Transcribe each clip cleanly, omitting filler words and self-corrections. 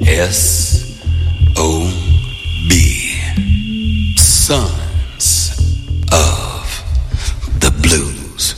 S-O-B. Sons of the Blues.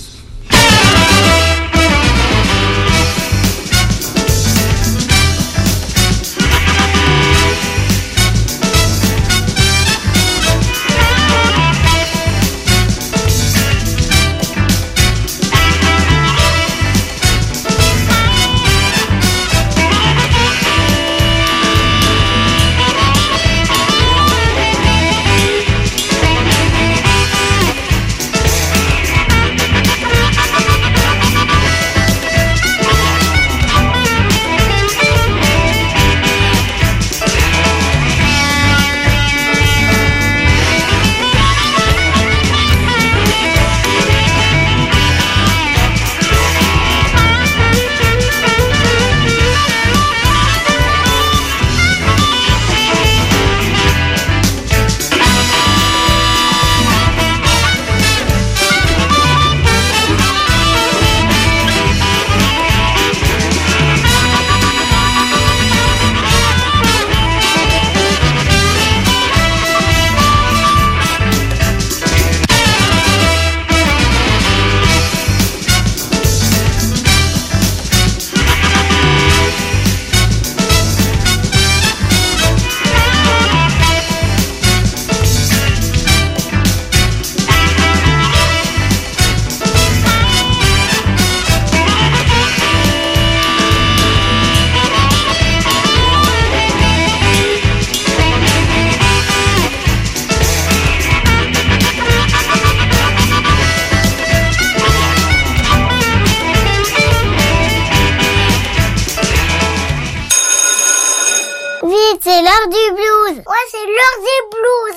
C'est l'heure du blues. Ouais, c'est l'heure des blues.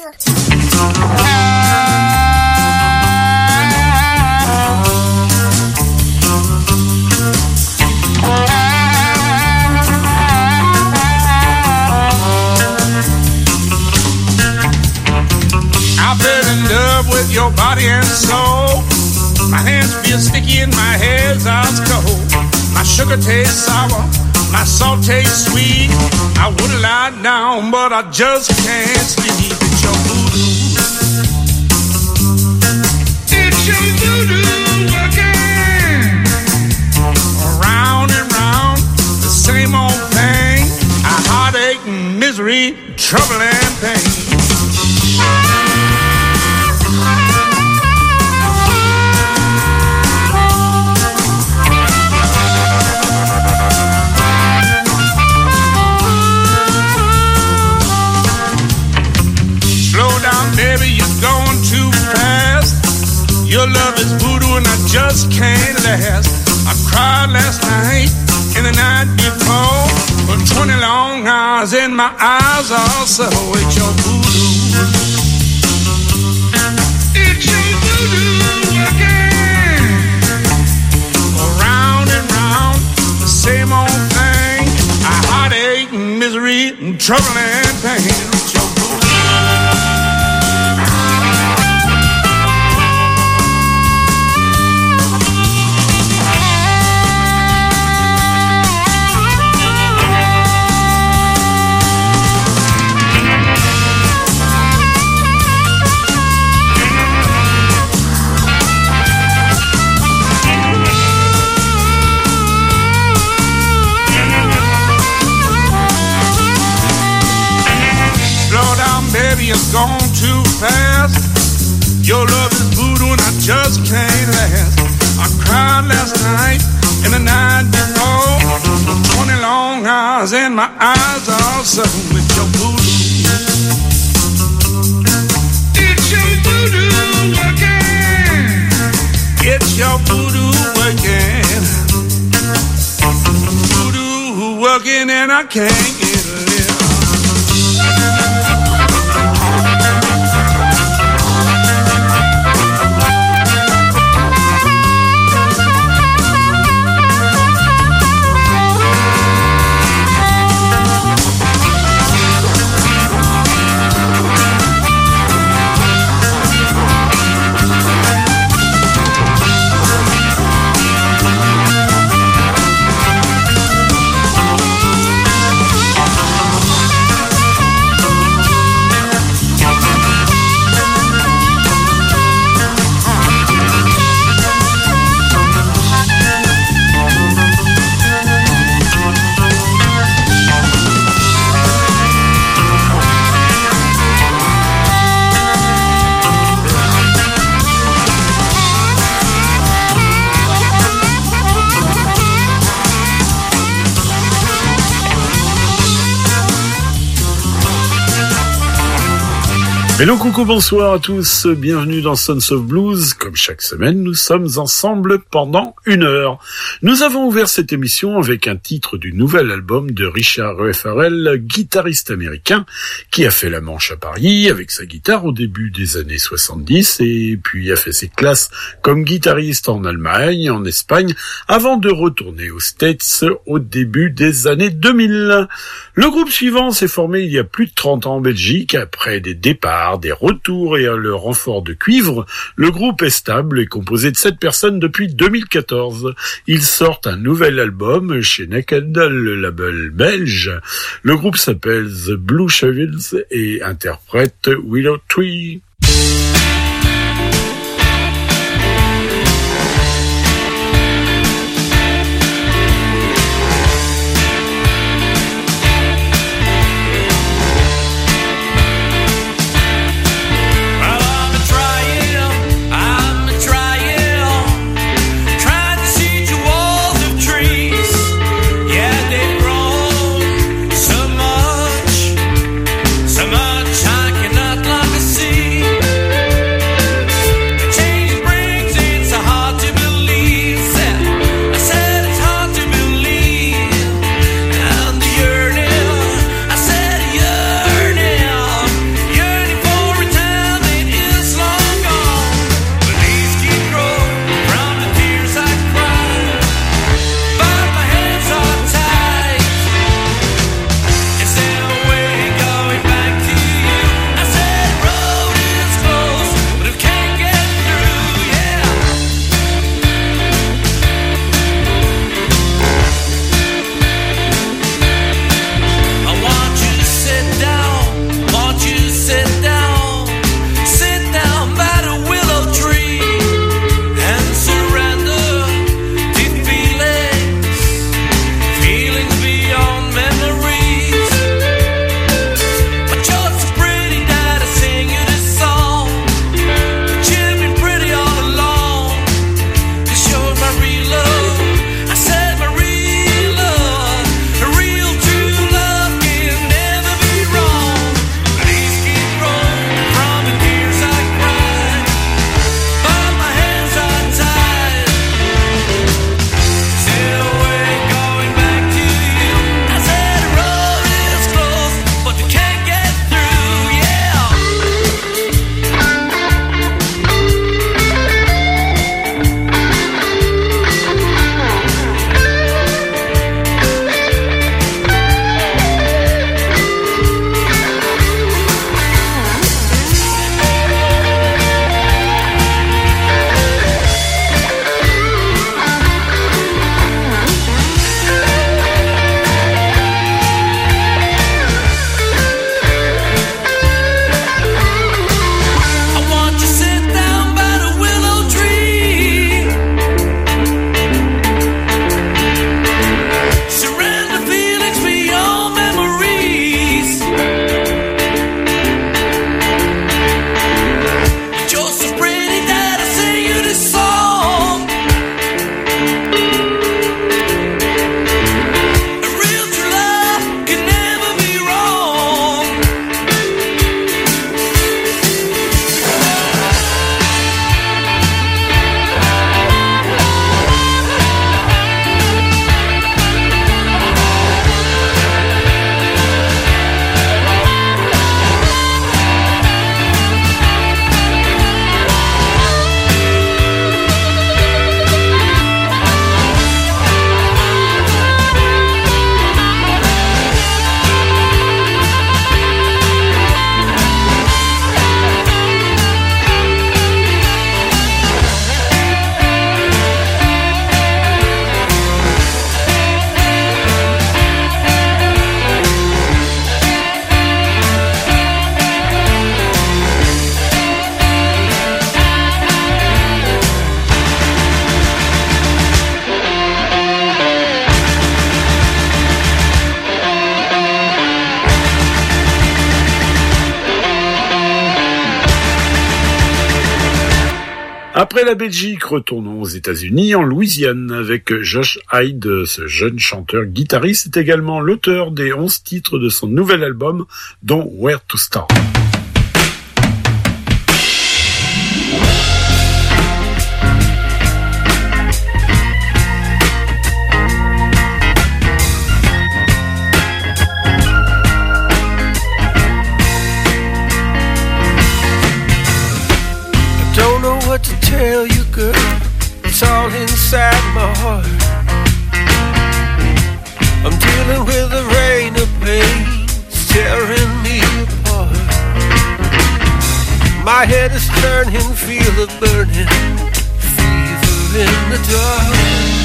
I fell in love with your body and soul. My hands feel sticky and my hair's ice cold. My sugar tastes sour, my salt tastes sweet. I would lie down, but I just can't sleep. It's your voodoo. It's your voodoo again. Round and round, the same old thing. A heartache and misery, trouble and pain. Baby, you're going too fast. Your love is voodoo and I just can't last. I cried last night and the night before for 20 long hours and my eyes also. It's your voodoo. It's your voodoo again. Round and round, the same old thing. A heartache, misery, and trouble and pain. It's your voodoo. Baby, it's gone too fast. Your love is voodoo and I just can't last. I cried last night and the night before 20 long hours and my eyes also. It's your voodoo. It's your voodoo again. It's your voodoo again. Voodoo working and I can't get a little. Hello, coucou, bonsoir à tous, bienvenue dans Sons of Blues. Comme chaque semaine, nous sommes ensemble pendant 1 heure. Nous avons ouvert cette émission avec un titre du nouvel album de Richard Farrell, guitariste américain, qui a fait la manche à Paris avec sa guitare au début des années 70 et puis a fait ses classes comme guitariste en Allemagne, en Espagne, avant de retourner aux States au début des années 2000. Le groupe suivant s'est formé il y a plus de 30 ans en Belgique, après des départs, des retours et le renfort de cuivre. Le groupe est stable et composé de 7 personnes depuis 2014. Ils sortent un nouvel album chez Naked, le label belge. Le groupe s'appelle The Blue Shavils et interprète Willow Tree. Après la Belgique, retournons aux États-Unis, en Louisiane, avec Josh Hyde. Ce jeune chanteur-guitariste est également l'auteur des 11 titres de son nouvel album, dont Where to Start. with a rain of pain, tearing me apart. My head is turning, feel the burning fever in the dark.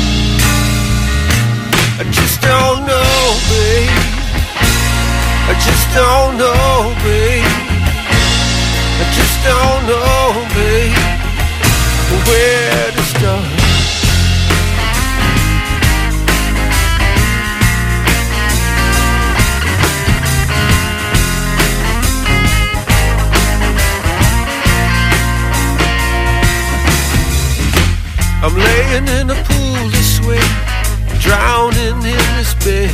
I just don't know, babe. I just don't know, babe. I just don't know, babe, where to start. I'm laying in a pool of sweat, drowning in this bed.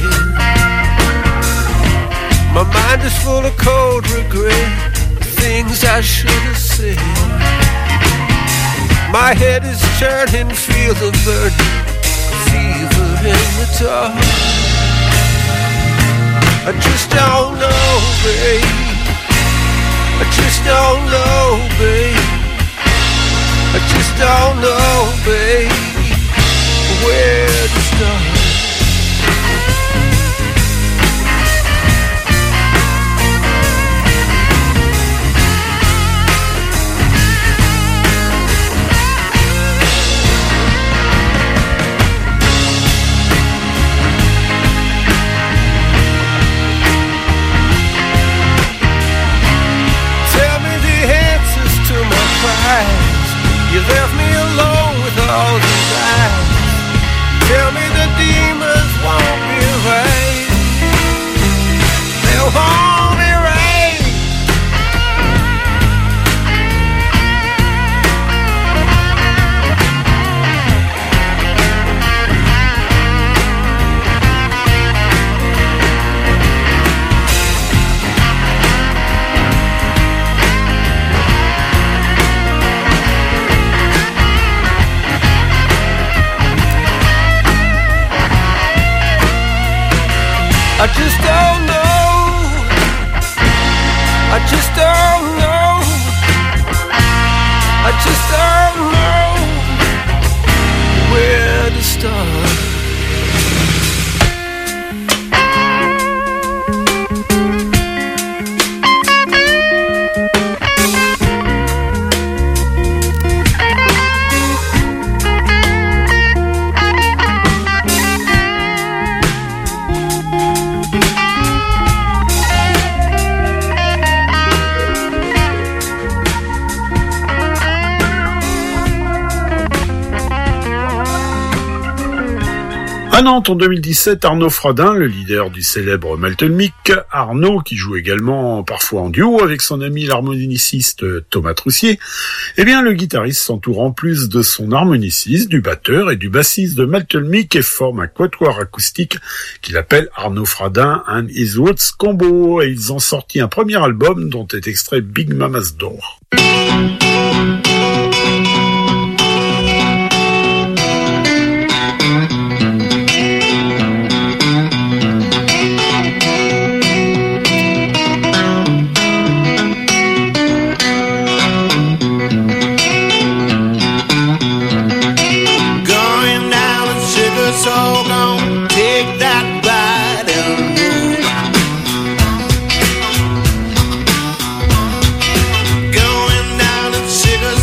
My mind is full of cold regret, things I should have said. My head is turning, feel the burning fever in the dark. I just don't know, babe. I just don't know, babe. I just don't know, babe, where to start. Tell me the answers to my cries. You left me alone with all these eyes. Tell me the demons won't be right. They'll hold me right. I just don't know. I just don't know. I just don't know where to start. À Nantes, en 2017, Arnaud Fradin, le leader du célèbre Malton Meek, Arnaud, qui joue également parfois en duo avec son ami l'harmoniciste Thomas Troussier, eh bien, le guitariste s'entoure en plus de son harmoniciste, du batteur et du bassiste de Malton Meek et forme un quatuor acoustique qu'il appelle Arnaud Fradin and His Roots Combo, et ils ont sorti un premier album dont est extrait Big Mama's Door. So gonna take that ride and roll. Going down to Sugar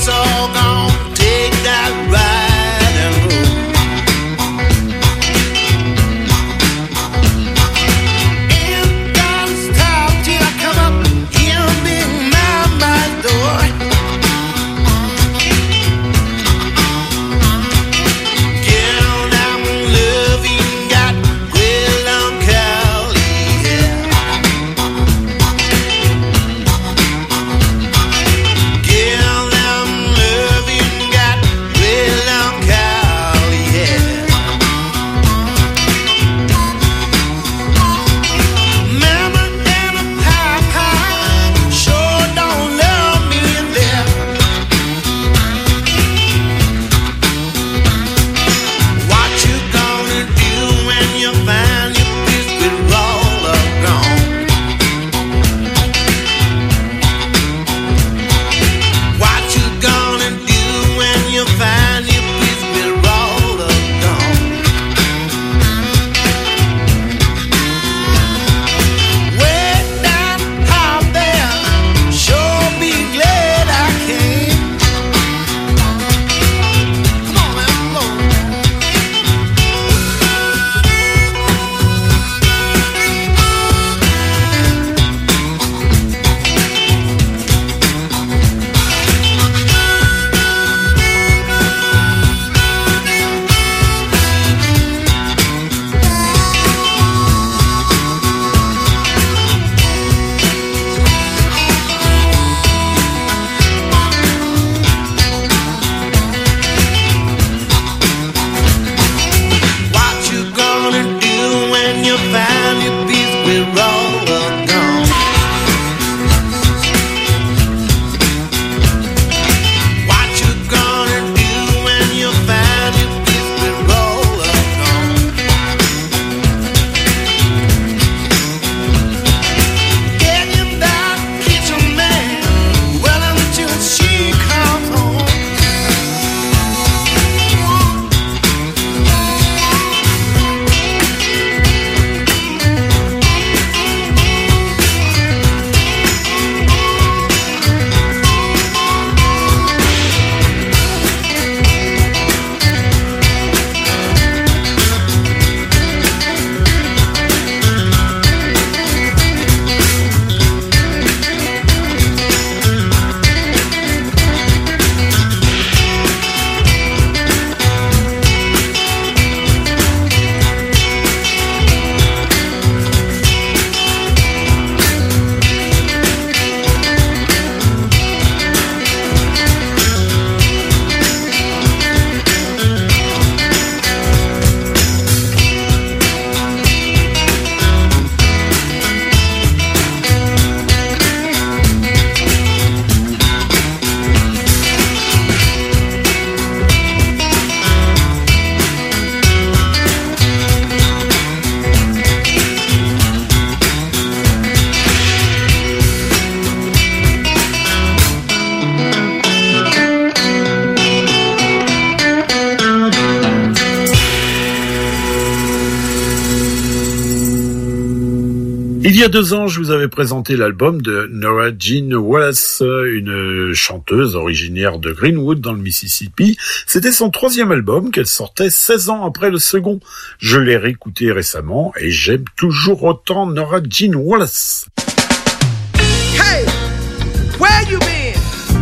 Il y a 2 ans, je vous avais présenté l'album de Nora Jean Wallace, une chanteuse originaire de Greenwood dans le Mississippi. C'était son 3e album qu'elle sortait 16 ans après le second. Je l'ai réécouté récemment et j'aime toujours autant Nora Jean Wallace. Hey, where you been?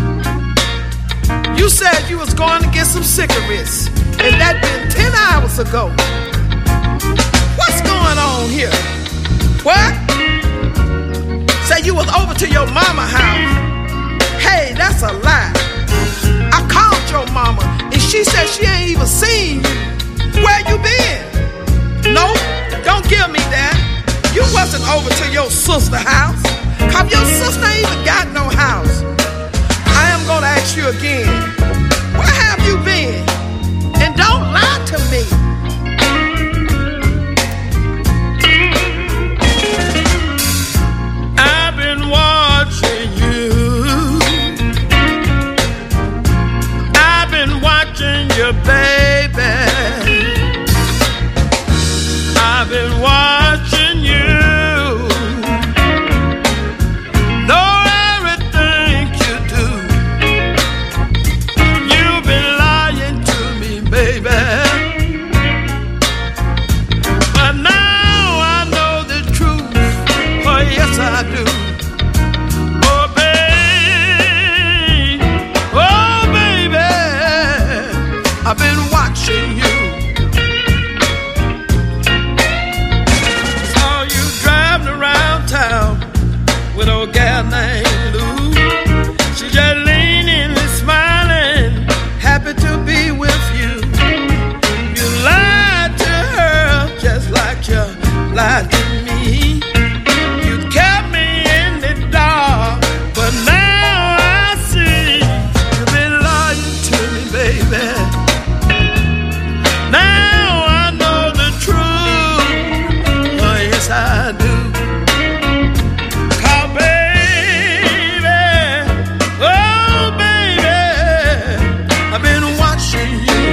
You said you was going to get some cigarettes, and that been 10 hours ago. What's going on here? What? Say you was over to your mama house. Hey, that's a lie. I called your mama, and she said she ain't even seen you. Where you been? No, don't give me that. You wasn't over to your sister's house. Cause your sister ain't even got no house. I am gonna ask you again. Where have you been? And don't lie to me. I've been watching you. I've been watching you, baby. I've been watching you. Know everything you do. You've been lying to me, baby. But now I know the truth. Oh, yes, I do. Oh, baby, I've been watching you. Saw you driving around town with a gal named Lou. She just leaning and smiling, happy to be with you. You lied to her just like you lied to me. You kept me in the dark, but now I see you've been lying to me, baby. Now I know the truth. Oh, yes, I do. 'Cause, baby, oh, baby, I've been watching you.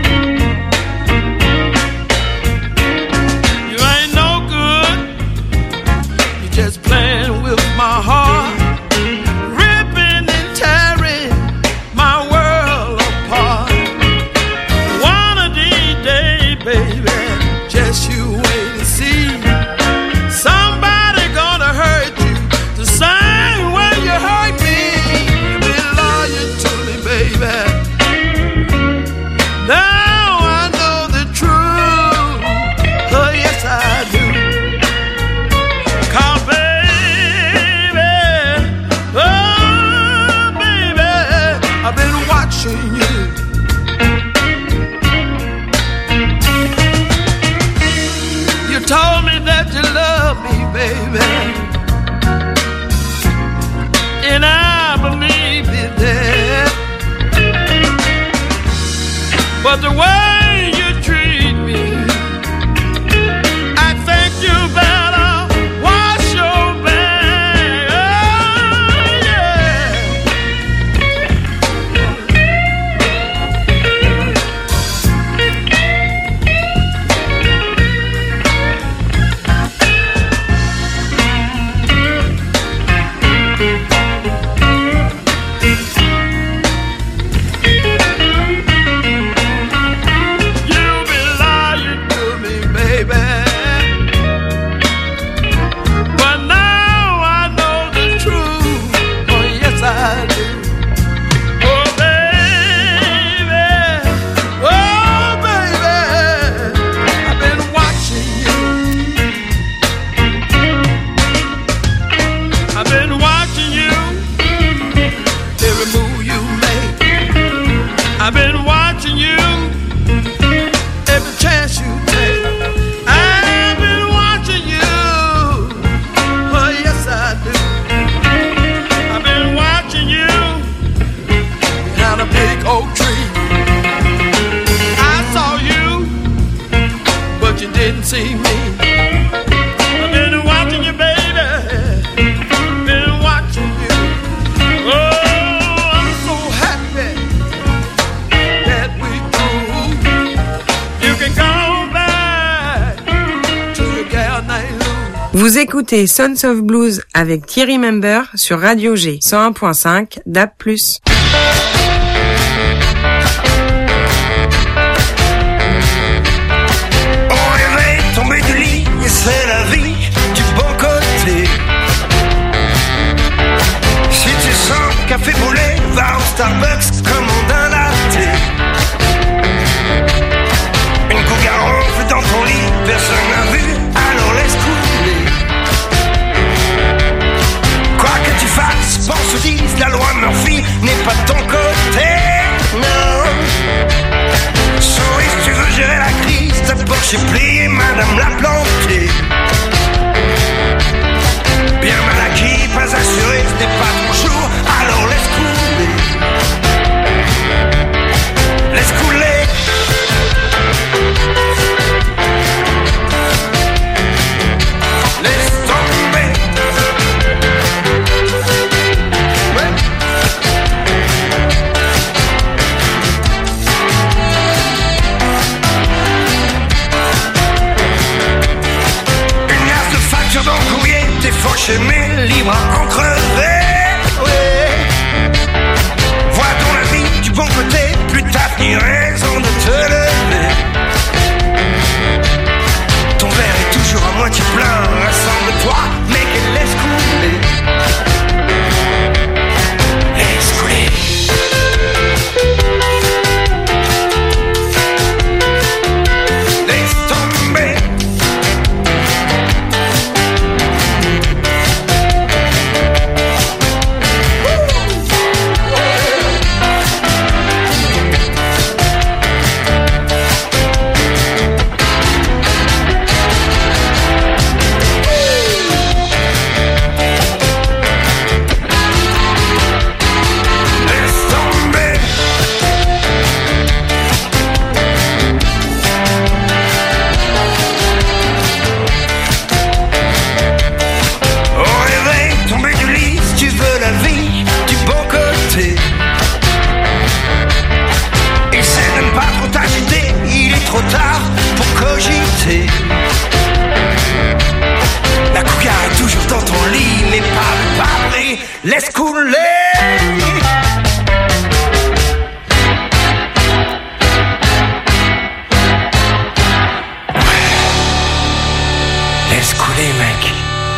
You ain't no good. You're just playing with my heart, ripping and tearing my world apart. One of these days, baby, just you wait and see. Somebody gonna hurt you the same way you hurt me. You've been lying to me, baby. Now I know the truth. Oh, yes, I do. 'Cause, baby, oh, baby, I've been watching you. You told me that you love me, baby, and I believe it that. But the way you treat me, I think you better wash your bag. Oh, yeah. Vous écoutez Sons of Blues avec Thierry Member sur Radio G 101.5 DAB+. C'est la vie du bon côté. Si tu sens café brûlé, va au Starbucks, commande un latte. Une cougar ronfle dans ton lit, personne n'a vu, alors laisse couler. Quoi que tu fasses, pense ou dise, la loi Murphy n'est pas de ton côté. Non. Souris si tu veux gérer la crise, ta Porsche est pliée, madame l'a plantée. Bien mal acquis, pas assuré, ce n'est pas ton jour, alors laisse couler. Laisse couler. Laisse tomber. Ouais. Une glace de facture dans le courrier, t'es fauché mais libre à en crever. Ouais. Vois ton ami du bon côté, plus t'as ni raison de te lever. Ton verre est toujours à moitié plein, rassemble-toi, mais qu'elle laisse couler. Laisse couler. Laisse tomber. Laisse couler. Laisse couler, mec.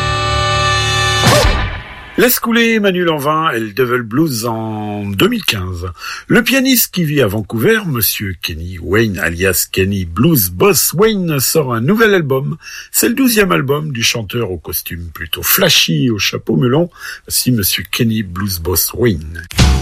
Laisse couler Manu Lanvin et le Devil Blues en 2015. Le pianiste qui vit à Vancouver, monsieur Kenny Wayne, alias Kenny Blues Boss Wayne, sort un nouvel album. C'est le 12e album du chanteur au costume plutôt flashy, au chapeau melon. Voici monsieur Kenny Blues Boss Wayne.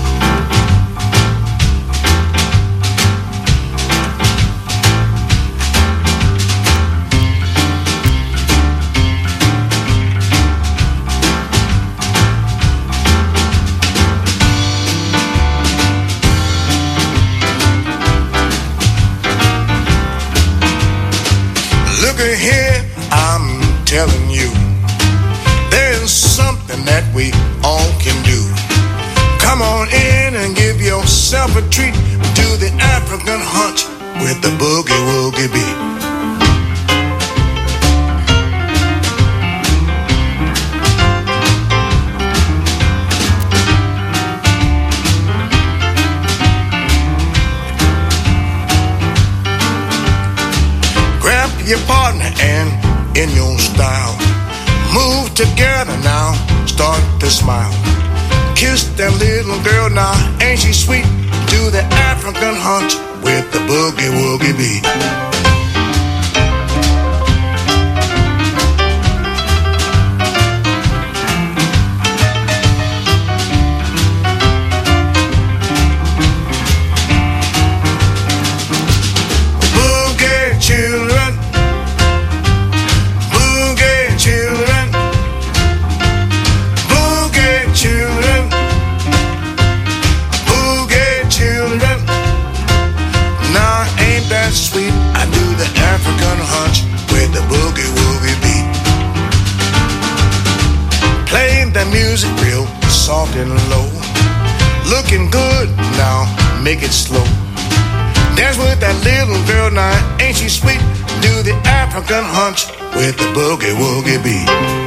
Here, I'm telling you, there's something that we all can do. Come on in and give yourself a treat to the African hunch with the boogie woogie beat. Your partner and in your style, move together now, start to smile. Kiss that little girl now, ain't she sweet? Do the African hunch with the boogie woogie beat. Sweet, I do the African hunch with the boogie woogie beat. Play the music real soft and low. Looking good now, make it slow. Dance with that little girl now, ain't she sweet? Do the African hunch with the boogie woogie beat.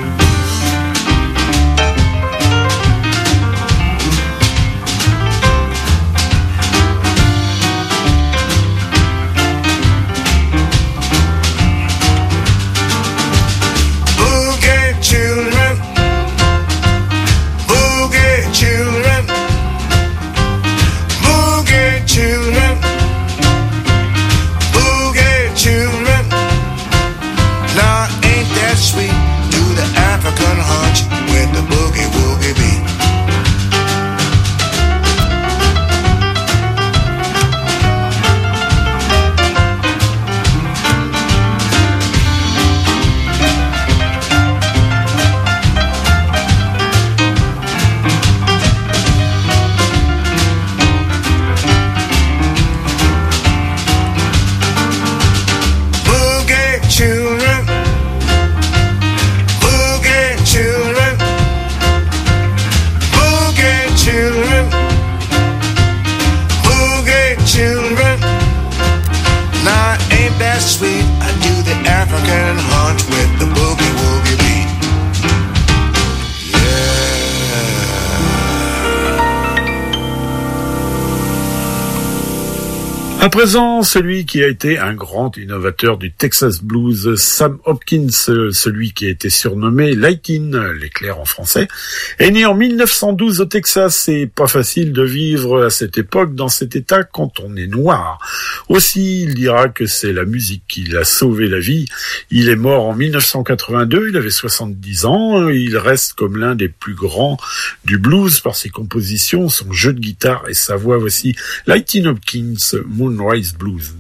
À présent, celui qui a été un grand innovateur du Texas Blues, Sam Hopkins, celui qui a été surnommé Lightnin', l'éclair en français, est né en 1912 au Texas. C'est pas facile de vivre à cette époque dans cet état quand on est noir. Aussi, il dira que c'est la musique qui l'a sauvé la vie. Il est mort en 1982, il avait 70 ans, il reste comme l'un des plus grands du blues par ses compositions, son jeu de guitare et sa voix. Voici Lightnin' Hopkins, Moonrise Blues.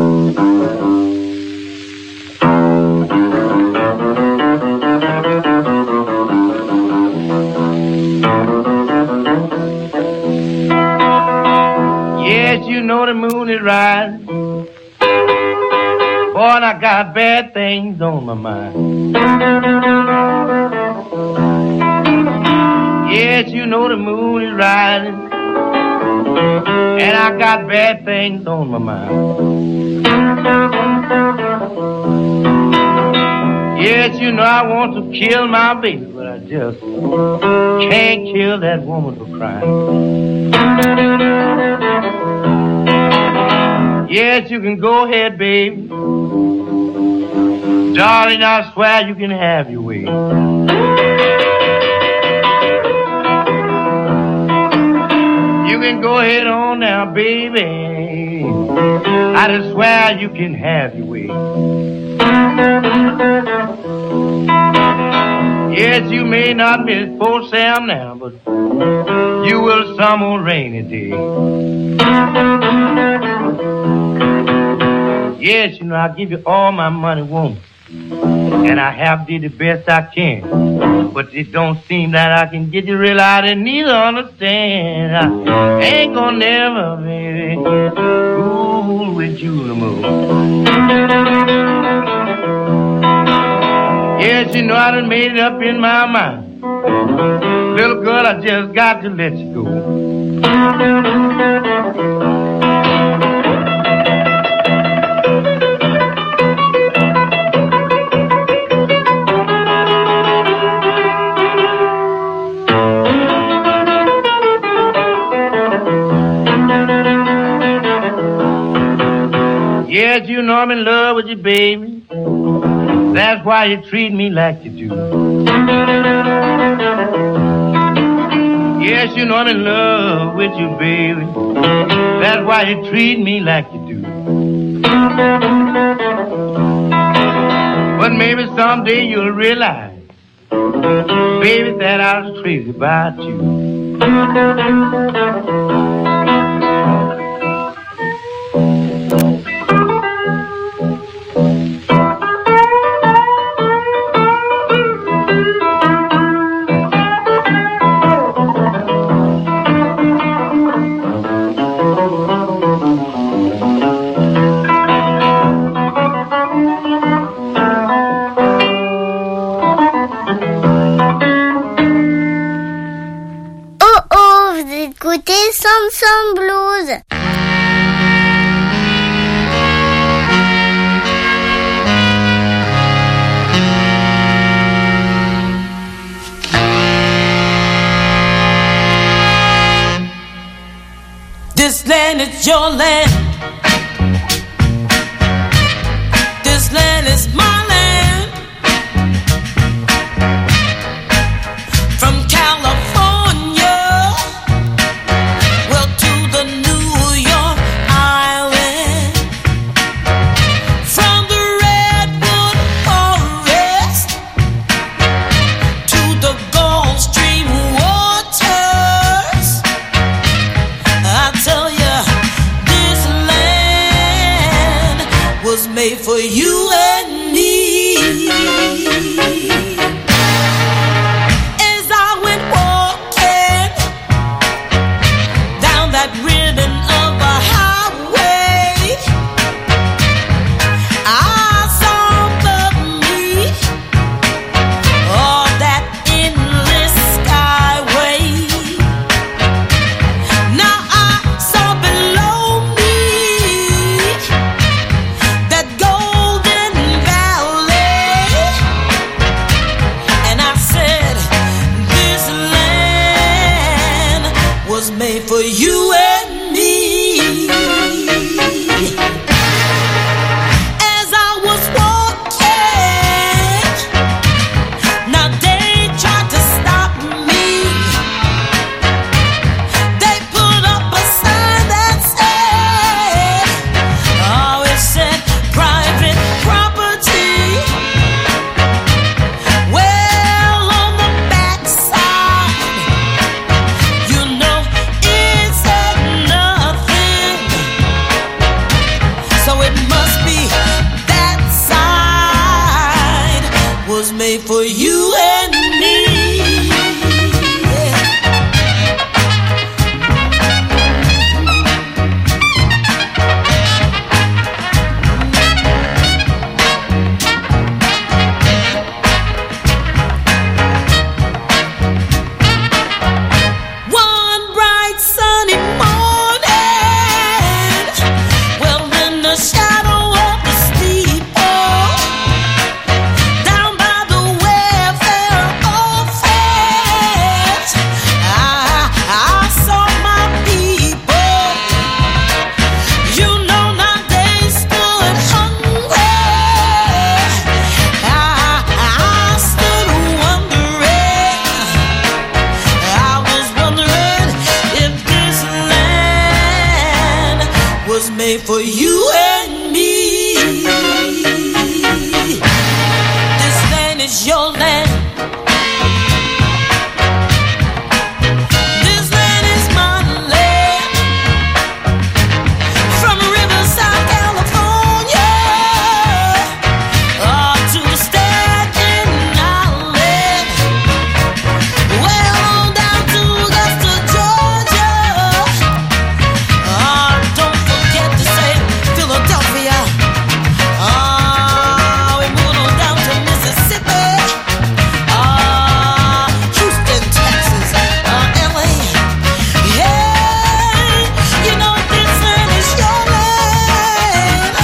Yes, you know the moon is rising. Boy, I got bad things on my mind. Yes, you know the moon is rising. And I got bad things on my mind. Yes, you know I want to kill my baby, but I just can't kill that woman for crying. Yes, you can go ahead, baby. Darling, I swear you can have your way. You can go ahead on now, baby. I just swear you can have your way. Yes, you may not miss poor Sam now, but you will some old rainy day. Yes, you know, I'll give you all my money, woman, and I have did the best I can. But it don't seem that I can get you real out and neither understand. I ain't gonna never, baby, fool with you no more. Yes, you know, I done made it up in my mind. Little girl, I just got to let you go. Yes, you know I'm in love with you, baby. That's why you treat me like you do. Yes, you know I'm in love with you, baby. That's why you treat me like you do. But maybe someday you'll realize, baby, that I was crazy about you. Some Blues. land is your land. This land is my land. From California, well, to the New York Island. From the Redwood Forest to the Gulf Stream waters. I tell you, this land was made for you and me. As I went walking down that ribbon of a highway, I saw above me all that endless skyway. Now I saw below me that golden valley, and I said, this land was made for you and me. As I was walking, now they tried to stop me. They put up a sign that said, oh, it said private property. Well, on the backside, you know, it said nothing. So it must be that side was made for you and me. Yeah. One bright sunny morning, well, in the shadow of the steeple, down by the welfare office, I saw my people. You know, now they stood hungry. I stood wondering. I was wondering if this land was made for you and me. This land is your land. This land is my land. From Riverside, California, to Staten Island. Well, on down to Augusta, Georgia. Don't forget to say Philadelphia. We moved on down to Mississippi. Houston, Texas, LA. Hey, you know this land is your land.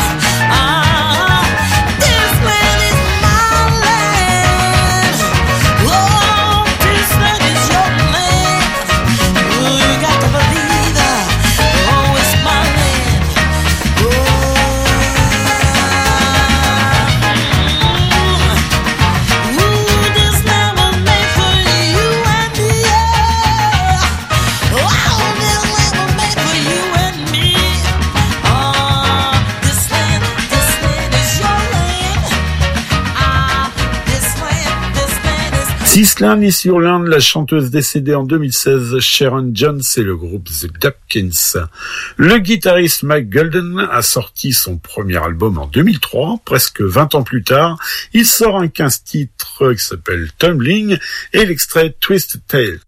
This land is my land. Oh, this land is your land. Oh, you got to believe that. Oh, it's my land. This land was made for you and me. Oh, this land was made for you and me. This land is your land. This land is. Sislan is sur l'Inde, la chanteuse décédée en 2016, Sharon Jones, et le groupe The Dapkins. Le guitariste Mike Golden a sorti son premier album en 2003, presque 20 ans plus tard. Il sort un 15 titres qui s'appelle Tumbling et l'extrait Twisted Tail.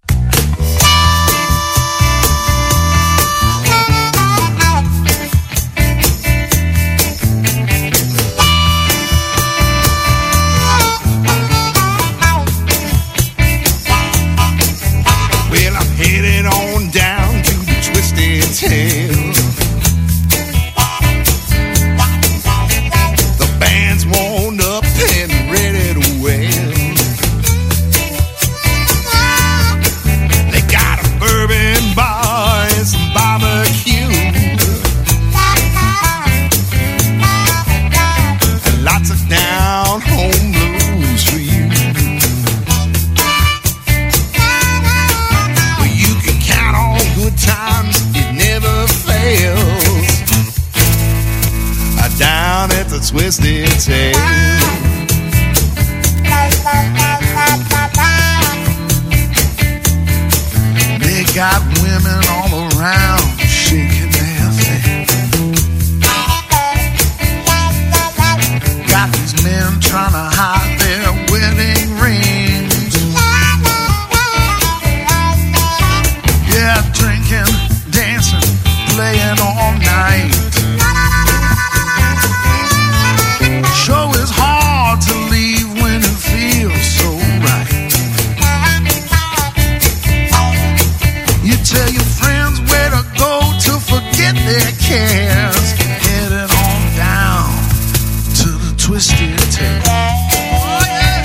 Well, I'm headed on down to the Twisted Tail. The band's warmed up and ready to wail. twisted tail. They got women all around shaking their thing. Got these men trying to hide their wedding rings. Yeah, drinking, dancing, playing all night. Sure is hard to leave when it feels so right. You tell your friends where to go to forget their cares. Headed on down to the twisted tail. Oh yeah,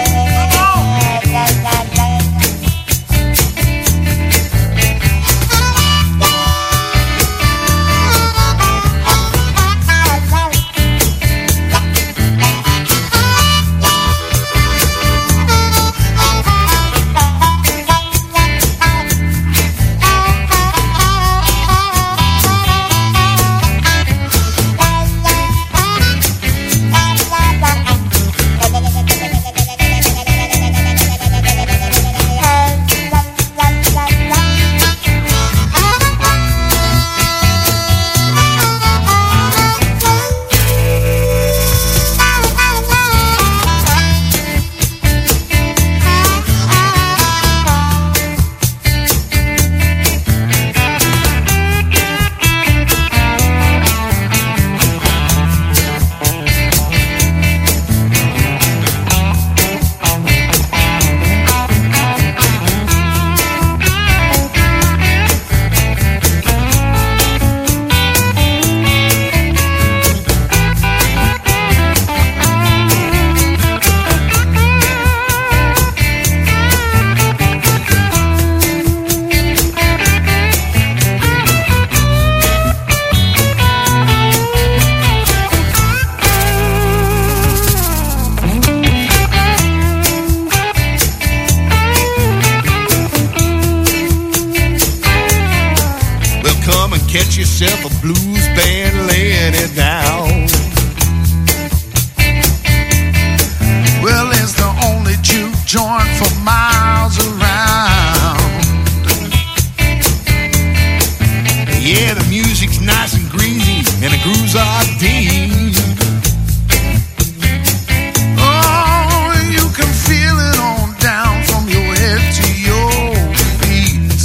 come on. Catch yourself a blues band laying it down. Well, it's the only juke joint for miles around. Yeah, the music's nice and greasy and the grooves are deep. Oh, you can feel it on down from your head to your feet.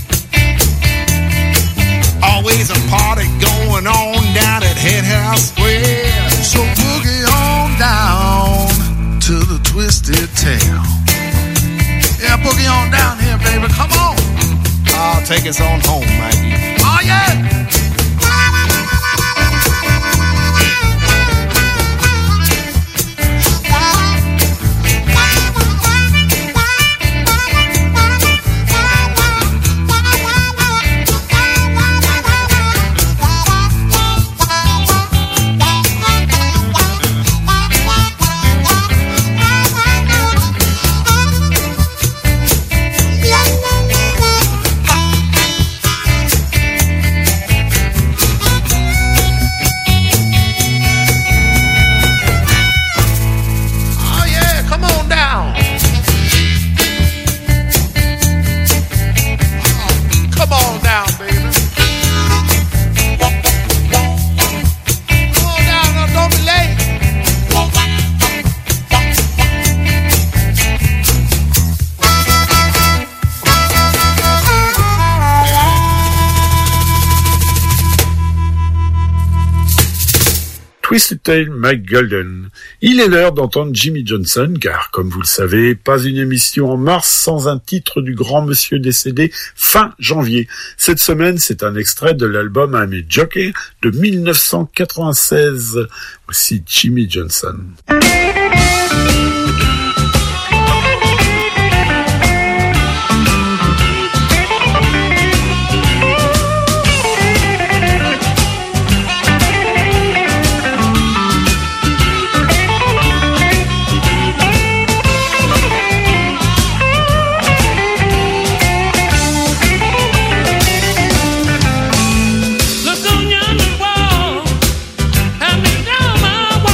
Always a party going on down at Head House Square. So boogie on down to the twisted tail. Yeah, boogie on down here, baby. Come on. I'll take us on home, Mikey. Oh, yeah. Twisted Tail, Mike Golden. Il est l'heure d'entendre Jimmy Johnson, car, comme vous le savez, pas une émission en mars sans un titre du grand monsieur décédé fin janvier. Cette semaine, c'est un extrait de l'album I'm a Jockey de 1996. Voici Jimmy Johnson. Look on yonder wall, and me down my wall.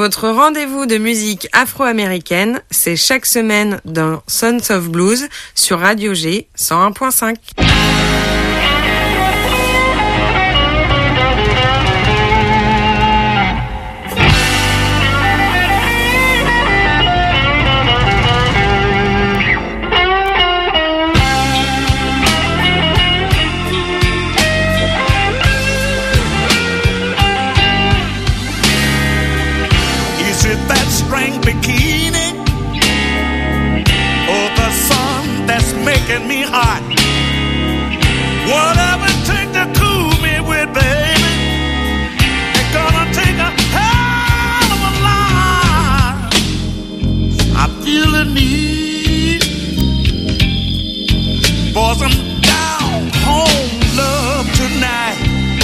Votre rendez-vous de musique afro-américaine, c'est chaque semaine dans Sons of Blues sur Radio G 101.5. Bikini or the sun that's making me hot. Whatever it takes to cool me with, baby, it's gonna take a hell of a lot. I feel the need for some down home love tonight.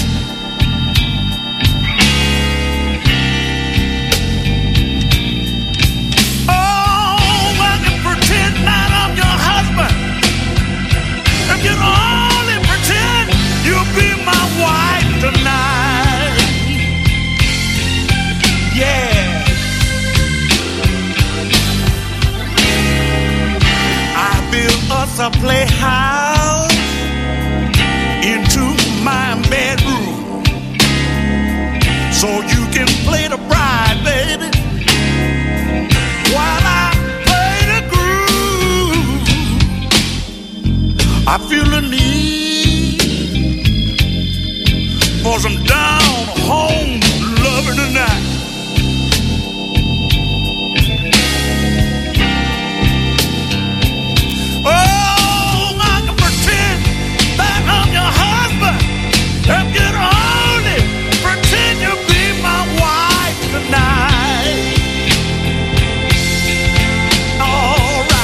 You can only pretend you'll be my wife tonight. Yeah. I built us a playhouse into my bedroom, so you can play the bride, baby, while I I feel the need for some down home loving tonight. Oh, I can pretend that I'm your husband. If you'd only pretend you'll be my wife tonight. All right.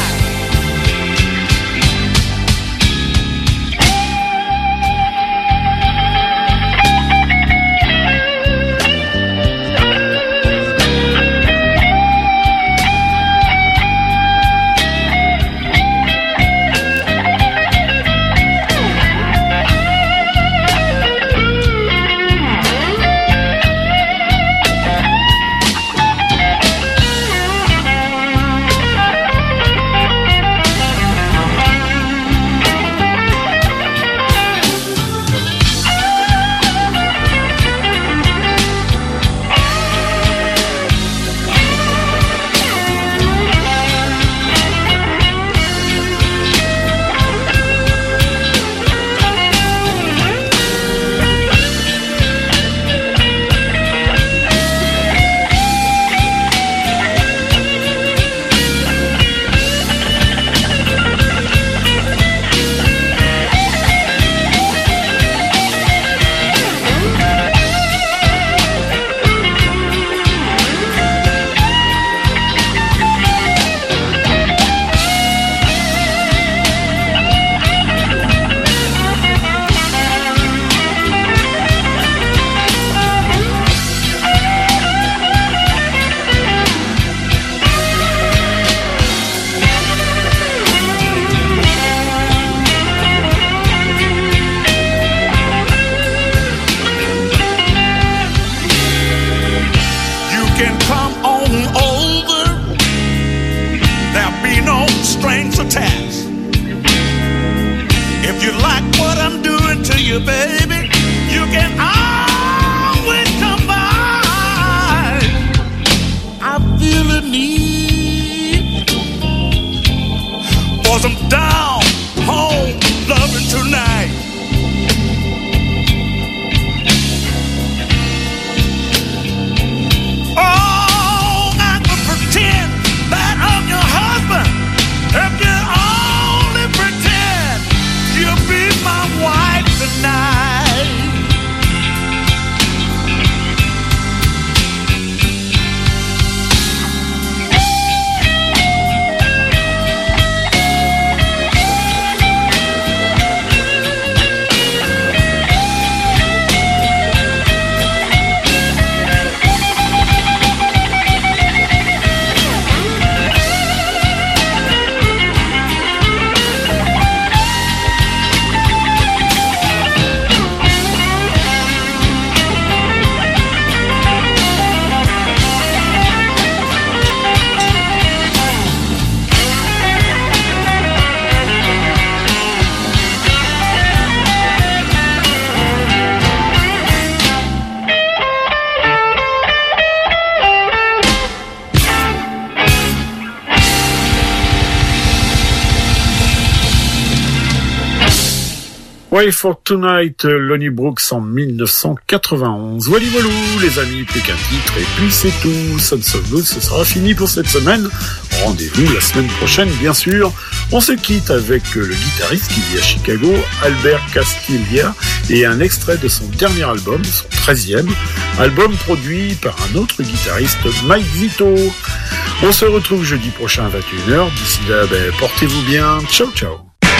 Way for Tonight, Lonnie Brooks en 1991. Voilà, les amis, plus qu'un titre et puis c'est tout. Sons of Blues, ce sera fini pour cette semaine. Rendez-vous la semaine prochaine, bien sûr. On se quitte avec le guitariste qui vit à Chicago, Albert Castiglia, et un extrait de son dernier album, son 13e, album produit par un autre guitariste, Mike Zito. On se retrouve jeudi prochain à 21h. D'ici là, portez-vous bien. Ciao, ciao.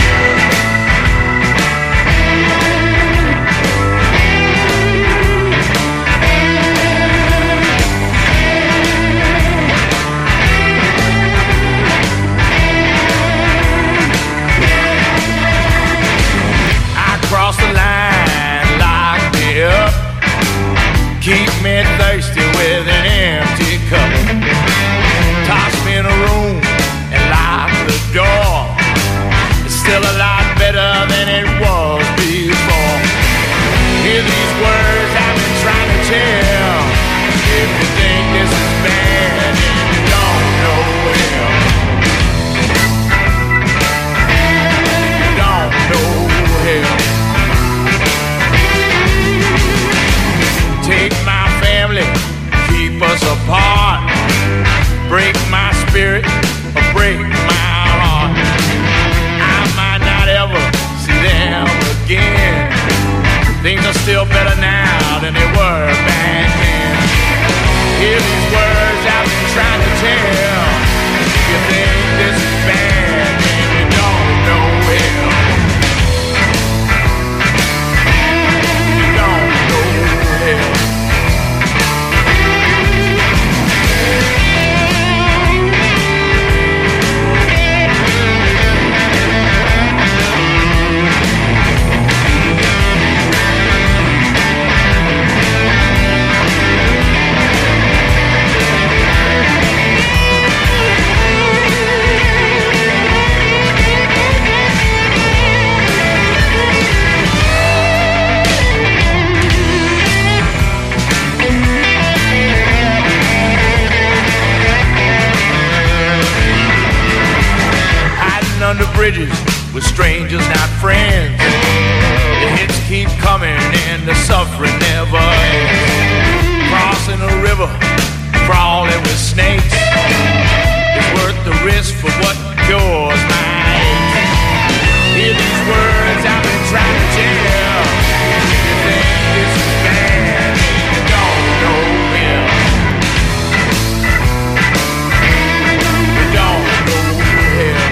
Keep me thirsty with an empty cup. Toss me in a room and lock the door. It's still a lot better than it was before. Hear these words I've been trying to tell. If you think this is bad, then you don't know hell. You don't know hell. Take my family, keep us apart. Break my spirit, or break my heart. I might not ever see them again. Things are still better now than they were back then. Hear these words I've been trying to tell. If you think this is bad, then you don't know hell. You don't know hell. Under bridges with strangers, not friends. The hits keep coming and the suffering never ends. Crossing a river, crawling with snakes. It's worth the risk for what cures my aches. Hear these words I've been trying to tell. If you think this is bad, you don't know hell. You don't know hell.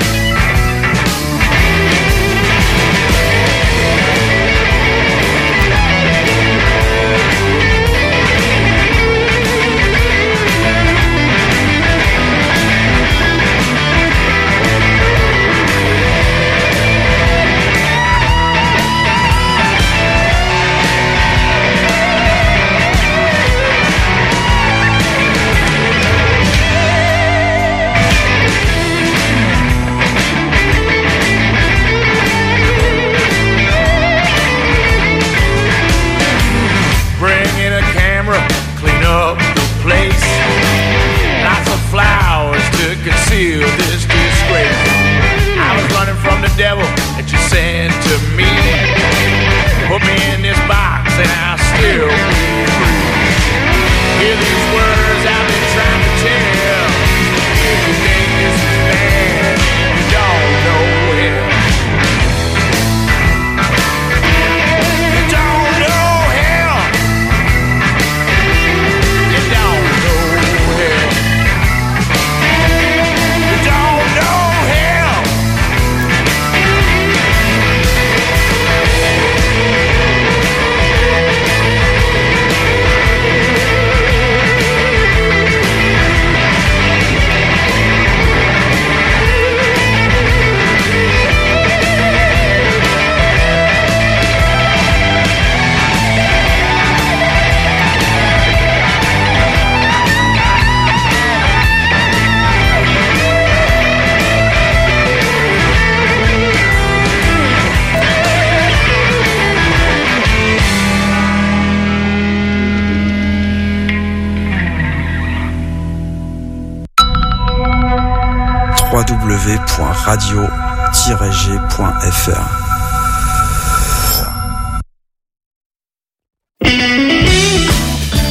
Conceal this disgrace. I was running from the devil that you sent to me. Put me in this box and I'll still be free. Hear these words I've been trying to tell. If you think this is bad, you don't know hell. You don't know hell. You don't know hell. www.radio-g.fr